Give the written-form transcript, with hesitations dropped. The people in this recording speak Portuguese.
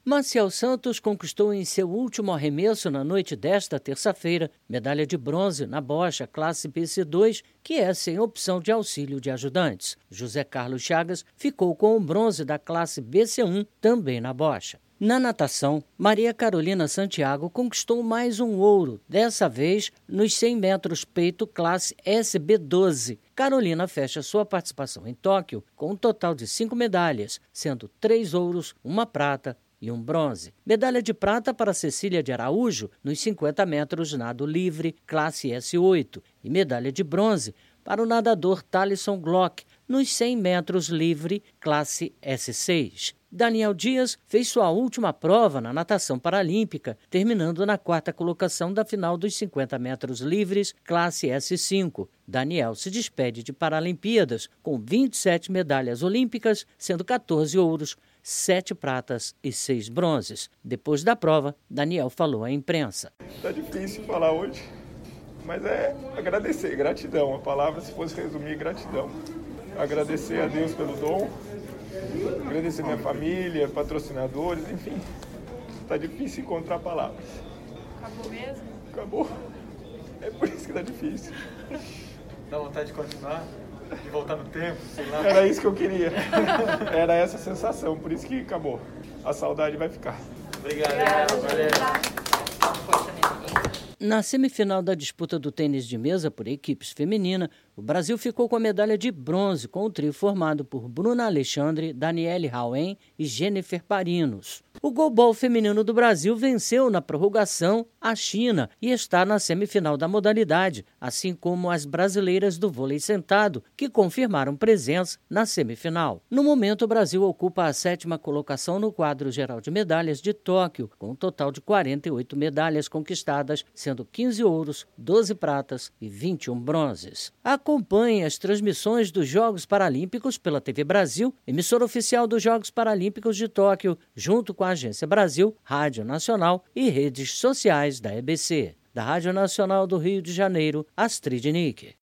Maciel Santos conquistou em seu último arremesso na noite desta terça-feira medalha de bronze na bocha classe BC2, que é sem opção de auxílio de ajudantes. José Carlos Chagas ficou com o bronze da classe BC1, também na bocha. Na natação, Maria Carolina Santiago conquistou mais um ouro, dessa vez nos 100 metros peito classe SB12. Carolina fecha sua participação em Tóquio com um total de 5 medalhas, sendo 3 ouros, 1 prata e 1 bronze. Medalha de prata para Cecília de Araújo nos 50 metros nado livre, classe S8. E medalha de bronze para o nadador Thalisson Glock nos 100 metros livre, classe S6. Daniel Dias fez sua última prova na natação paralímpica, terminando na 4ª colocação da final dos 50 metros livres, classe S5. Daniel se despede de Paralimpíadas com 27 medalhas olímpicas, sendo 14 ouros, 7 pratas e 6 bronzes. Depois da prova, Daniel falou à imprensa. Tá difícil falar hoje, mas é agradecer, gratidão. A palavra, se fosse resumir, gratidão. Agradecer a Deus pelo dom, agradecer minha família, patrocinadores, enfim. Tá difícil encontrar palavras. Acabou mesmo? Acabou. É por isso que tá difícil. Dá vontade de continuar? De voltar no tempo, sei lá. Era isso que eu queria. Era essa a sensação, por isso que acabou. A saudade vai ficar. Obrigado. Valeu. Na semifinal da disputa do tênis de mesa por equipes feminina, o Brasil ficou com a medalha de bronze com o trio formado por Bruna Alexandre, Daniele Rauen e Jennifer Parinos. O goalball feminino do Brasil venceu na prorrogação a China e está na semifinal da modalidade, assim como as brasileiras do vôlei sentado, que confirmaram presença na semifinal. No momento, o Brasil ocupa a 7ª colocação no quadro geral de medalhas de Tóquio, com um total de 48 medalhas conquistadas, sendo 15 ouros, 12 pratas e 21 bronzes. Acompanhe as transmissões dos Jogos Paralímpicos pela TV Brasil, emissora oficial dos Jogos Paralímpicos de Tóquio, junto com a Agência Brasil, Rádio Nacional e redes sociais da EBC. Da Rádio Nacional do Rio de Janeiro, Astrid Nick.